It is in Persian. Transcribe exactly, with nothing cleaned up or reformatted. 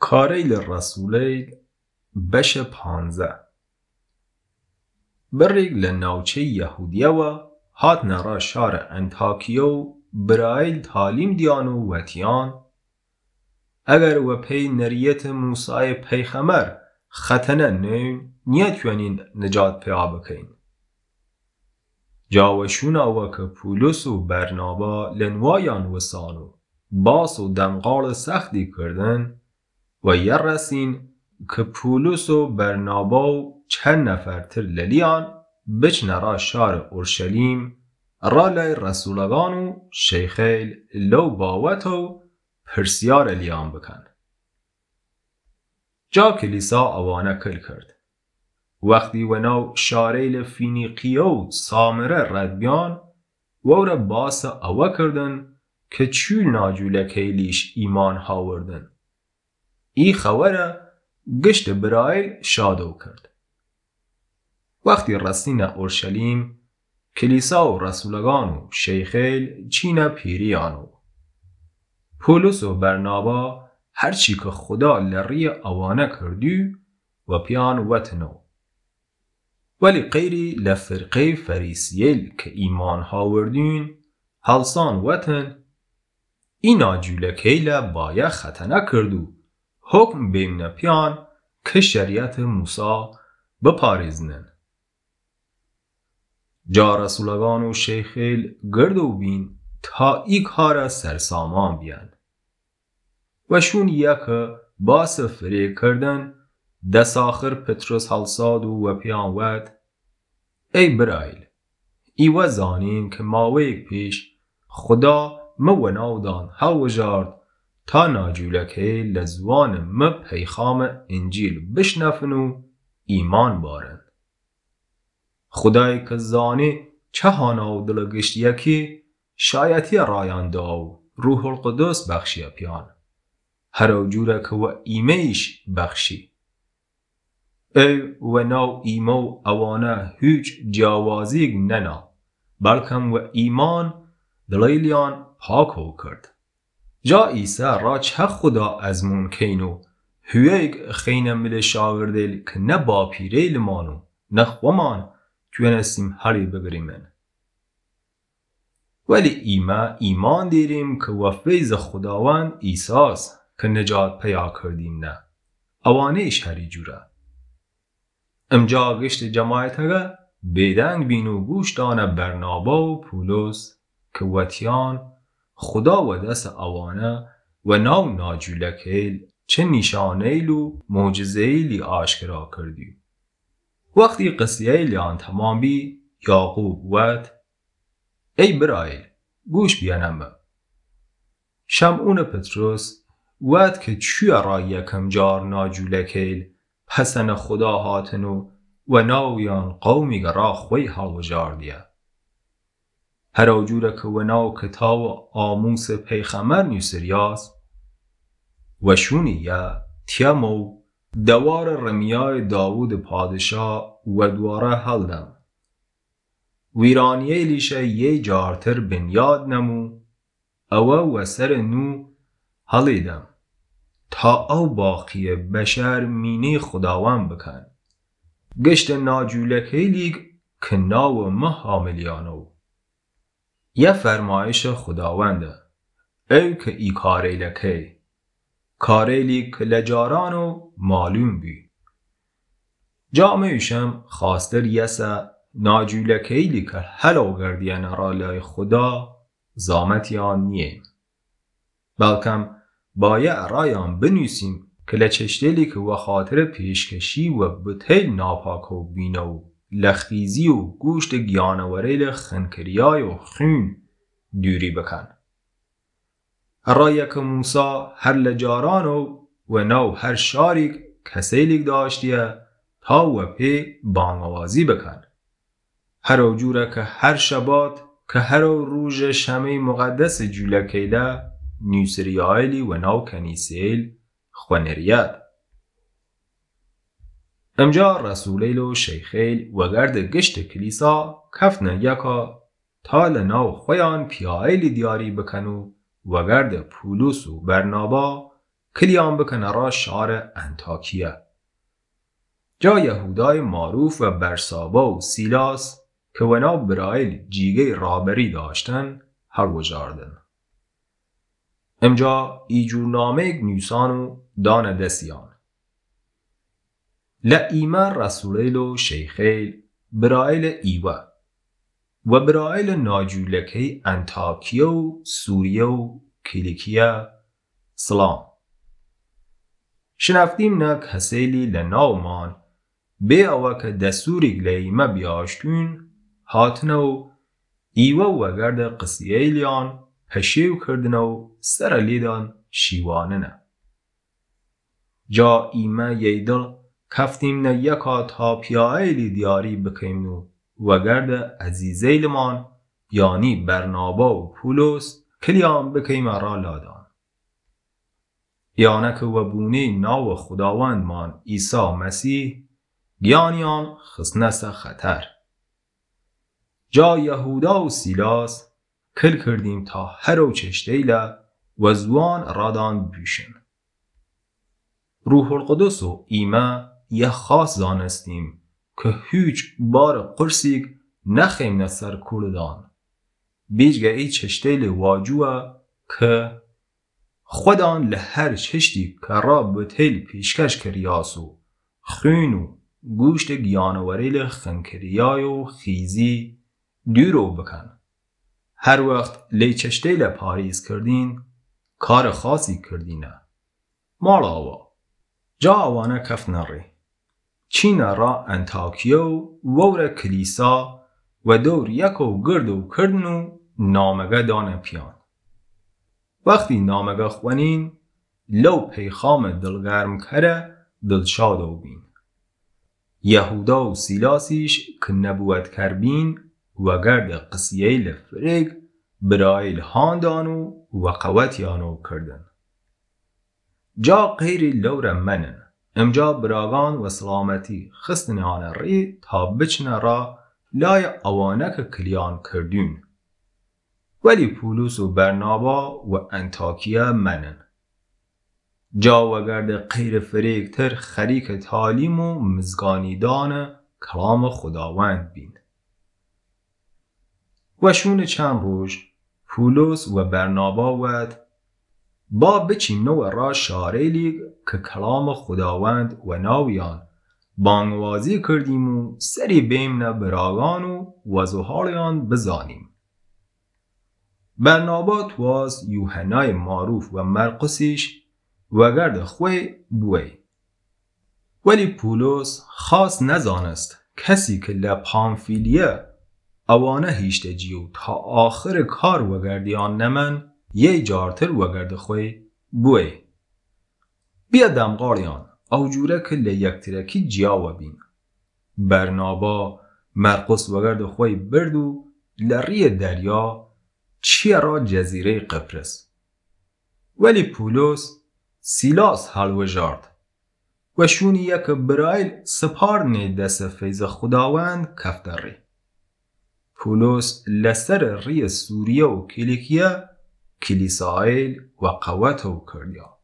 کاریل رسولیل بش پانزه بریگ لناوچه یهودیه و هات نرا شار انتاکیو برایل تعلیم دیانو وطیان اگر و پی نریت موسای پیغمبر ختنه نیم نیت یونین نجات پیا بکین. جاوشون او که پولس و برنابا لنوایان وسانو باس و دمغال سختی کردن و یه رسین که پولس و برنابا و چند نفر تر للیان بچ نرا شار اورشلیم را لای رسولگان و شیخیل لو باوت و پرسیار لیان بکن. جا کلیسا اوانه کل کرد. وقتی وناو شاریل فینیقیه و سامره رد بیان وره باس اوه کردن که چول ناجوله کلیش ایمان هاوردن. ای خوره گشت برایل شادو کرد. وقتی رسین اورشلیم کلیسا و رسولگان و شیخیل چین پیریانو. پولس و برنابا هرچی که خدا لری اوانه کردی و پیان وطنو. ولی غیری لفرقه فریسیل که ایمان هاوردین حلسان وطن اینا جولکیل باید ختنه کردو حکم بیمن پیان که شریعت موسی بپاریزنن. جا رسولگان و شیخیل گردو بین تا ای کار سرسامان بیان. و شون یک باس فری کردن دست آخر پتروس حلساد و پیان ود ای برایل ای وزانین که ماویک پیش خدا موناو دان حل وجارد تا ناجولکه لزوان م پیخام انجیل بشنفن و ایمان بارن. خدای که زانی چه هانا و دلگشت یکی شایتی رایان داو روح القدس بخشی پیان هر جوره که و ایمیش بخشی. ای و نو ایمو اوانه هیچ جوازیگ ننا بلکم و ایمان دلیلیان پاکو کرد. جا عیسی را چه خدا ازمون کینو هیگ خینه مل شاگردیل که نه با پیریل مانو نه خوامان توانستیم حلی بگریمن. ولی ایما ایمان دیریم که و فیض خداوند عیساست که نجات پیا کردیم نه. اوانهش هری جوره. امجا گشت جماعتگه بیدنگ بینو گوش دانه برنابا و پولس که وطیان خدا و دست اوانه و ناو ناجولکیل چه نشانیل و معجزهیلی آشکرا کردی. وقتی قصیه لیان تمام بی یعقوب ود ای برایل گوش بیانم. شمعون پتروس ود که چوی را یکم جار ناجولکیل پسن خدا هاتنو و ناویان قومی را خوی حال و جار دیا. هر جوره که و ناو کتاب آموس پیغمبر نیسریاس و شونی یا تیمو دوار رمیای داوود پادشاه و دواره هلدم. ویرانیه لیشه یه جارتر بنیاد نمو او و سر نو هلیدم تا او باقی بشر مینی خداوند بکن. گشت ناجولکه لیگ که ناو محاملیانو. یه فرمایش خداونده ای که ای کاریلکه کاریلی که لجارانو معلوم بی. جامعشم خواستر یسا ناجولکیلی که حلو گردین را لای خدا زامتیان نیم. بلکم باید رایان بنویسیم که لچشتلی که و خاطر پیشکشی و بطیل ناپاکو بینو لخیزی و گوشت گیانوریل خنکریای و خون دوری بکن. رای که موسا هر لجارانو و نو هر شاریک کسیلیک داشتیه تا و پی بانوازی بکن. هر جوره که هر شبات که هر روز شمه مقدس جولکیله نیوسریائیلی و نو کنیسیل خونریت. امجا رسولیل و شیخیل و گرد گشت کلیسا کفن یکا تا لنو خویان پیائیلی دیاری بکنو و گرد پولس و برنابا کلیان بکن را شار انتاکیه. جا یهودای معروف و برسابا و سیلاس که ونا برایل جیگه رابری داشتن هر وجاردن. امجا ایجورنامه نیسانو دان دسیان. لئیمه رسولیلو شیخیل برایل ایوه و برایل ناجولکی انتاکیه و سوریه و کلیکیه سلام. شنفتیم نه کسیلی لناومان بی اوه که دستوری لئیمه بیاشتون هاتنو ایوه و گرد قصییلیان پشیو کردنو سر لیدان شیوانه نه. جا ایمه ییدل کفتیم نه یکا تا پیایلی دیاری بکیمنو و گرد عزیزیلمان یعنی برنابا و پولس کلیان بکیم را لادان. یانک و بونی ناو خداوندمان عیسی مسیح گیانیان خسنس خطر. جا یهودا و سیلاس کل کردیم تا هر و چشتیله و زوان رادان بیشن. روح القدس و ایمه یه خاص زانستیم که هیچ بار قرصیگ نخیم نسر کردان. بیجگه ای چشتیل واجوه که خودان لهر چشتی که را بطیل پیشکش کریاسو خونو گوشت گیانوریل خنکریای و خیزی دیرو بکن. هر وقت لی چشتیل پاریز کردین کار خاصی کردینه. مالا آوا جا آوانه کف نری. چین را انتاکیو وور کلیسا و دور یکو گردو کردنو نامگه دانه پیان. وقتی نامگه خوانین لو پیخام دلگرم کره دلشادو بین. یهودا و سیلاسیش که نبوت کربین و گرد قصییل فرگ برایل هاندانو و قوتیانو کردن. جا غیری لور منن امجا براغان و سلامتی خستن آن ری تا بچن را لای اوانک کلیان کردون. ولی پولس و برنابا و انتاکیه منن. جا و گرد غیر فریکتر خریک تعلیم و مزگانیدان کلام خداوند بین. و شون چند روز پولس و برنابا ود با بچیم نو را شاریلی که کلام خداوند و ناویان بانگوازی کردیم و سری بیم نه براغان و وزوهالیان بزانیم. برنابا تواز یوحنای معروف و مرقسیش و گرد خوی بوی. ولی پولس خاص نزانست کسی که لپامفیلیه اوانه هیشته جیو تا آخر کار و گردیان نمن یه جارتر و گرد خوی بوی. بیا دمغاریان او جوره که لیکترکی جیاو بین. برنابا مرقس و گرد خوی بردو لری دریا چیه را جزیره قبرس. ولی پولس سیلاس حل و جارد و شونی یک برایل سپار نیدس فیض خداوند کفتری. پولس لسر ری سوریه و کلیکیه کلیسایل و قوتو کردیا.